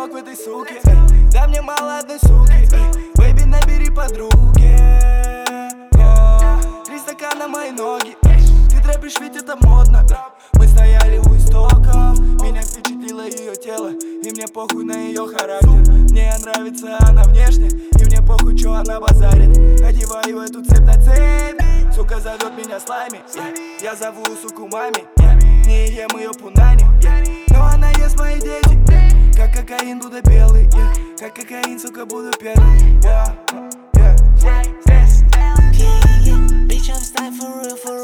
срок в этой суке. Да мне мало одной суки. Бэйби, набери подруги. 3 стакана мои ноги. Ты трэпишь, ведь это модно. Мы стояли у истоков. Меня впечатлило ее тело, и мне похуй на ее характер. Мне нравится она внешне, и мне похуй, что она базарит. Одеваю эту цепь на цепь. Сука зовет меня слайми. Я зову суку маме. Не ем ее пунани, но она ест мои дети. Как кокаин буду белый, как кокаин, сука, буду первым. Bitch, I'm style for real, for real.